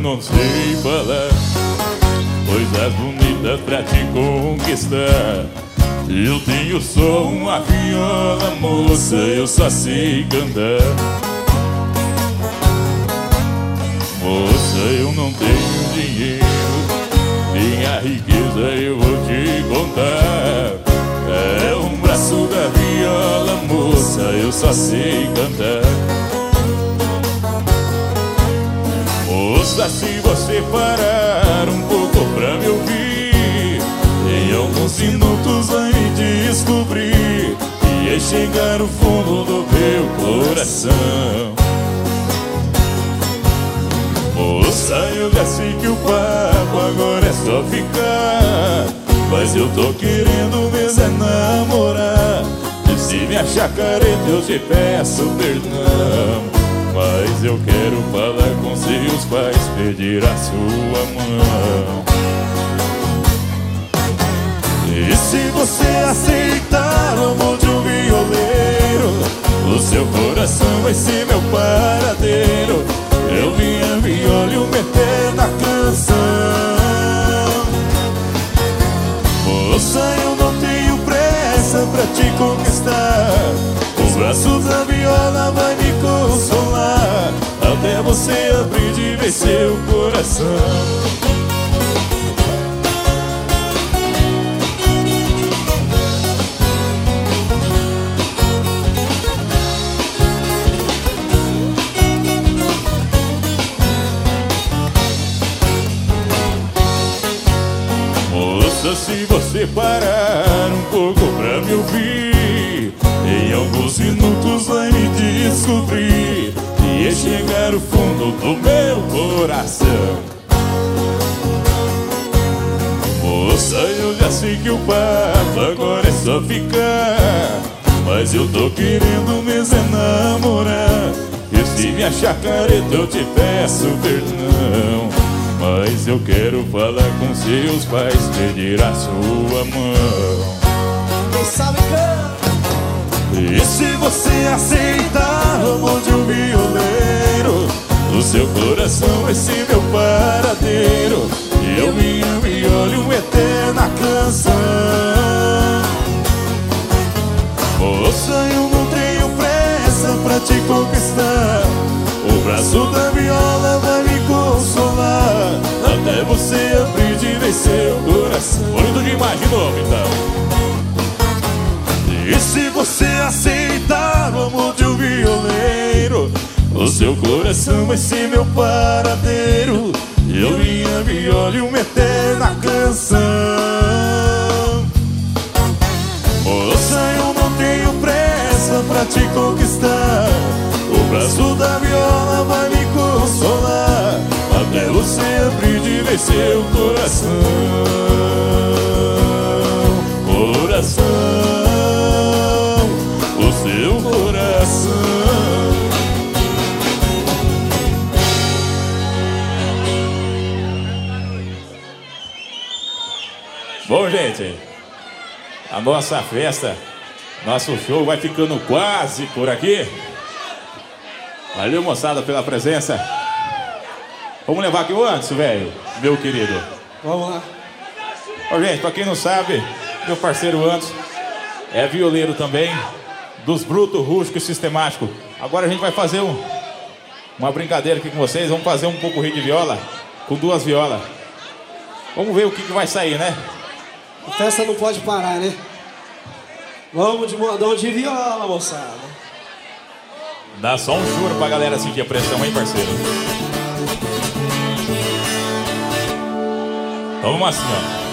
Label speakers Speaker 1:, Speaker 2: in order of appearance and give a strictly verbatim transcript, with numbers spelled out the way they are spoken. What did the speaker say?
Speaker 1: não sei falar coisas bonitas pra te conquistar. Eu tenho só uma viola, moça, eu só sei cantar. Moça, eu não tenho dinheiro, minha riqueza eu vou te contar. É um braço da viola, moça, eu só sei cantar. Moça, se você parar um pouco pra me ouvir, em alguns minutos vai me descobrir que é chegar no fundo do meu coração. Moça, eu já sei que o papo agora é só ficar, mas eu tô querendo mesmo é namorar. E se me achar careta eu te peço perdão, mas eu quero falar com seus pais, pedir a sua mão. E se você aceitar o amor de um violeiro, o seu coração vai ser meu paradeiro. Eu minha viola e o meter na canção. Moça, eu não tenho pressa pra te conquistar. Os braços da viola vai me consolar, até você abrir de vez seu coração. Se você parar um pouco pra me ouvir, em alguns minutos vai me descobrir que é chegar no fundo do meu coração. Moça, eu já sei que o papo agora é só ficar, mas eu tô querendo mesmo é namorar. E se me achar careta eu te peço perdão, mas eu quero falar com seus pais, pedir a sua mão.
Speaker 2: Quem sabe canta.
Speaker 1: E se você aceitar o amor de um violeiro, o seu coração vai ser meu paradeiro. E eu minha viola e uma eterna canção. Moça, eu não tenho pressa pra te conquistar. O braço da viola vai me consolar, até você abrir de vez seu coração. Bonito demais de novo, então. E se você aceitar o amor de um violeiro, o seu coração vai ser meu paradeiro. Eu minha viola e uma eterna canção. Moça, eu não tenho pressa pra te conquistar. O braço da viola vai me consolar, até você abrir de vez seu coração. Coração, o seu coração. Bom, gente, a nossa festa, nosso show vai ficando quase por aqui. Valeu, moçada, pela presença. Vamos levar aqui o Anderson, velho, meu querido.
Speaker 2: Vamos lá.
Speaker 1: Ô, gente, pra quem não sabe, meu parceiro Anderson é violeiro também, dos brutos, rústicos e sistemáticos. Agora a gente vai fazer um, uma brincadeira aqui com vocês. Vamos fazer um pouco de viola, com duas violas. Vamos ver o que, que vai sair, né?
Speaker 2: A festa não pode parar, né? Vamos de modão de viola, moçada.
Speaker 1: Dá só um choro pra galera sentir a pressão, hein, parceiro? Vamos assim, ó.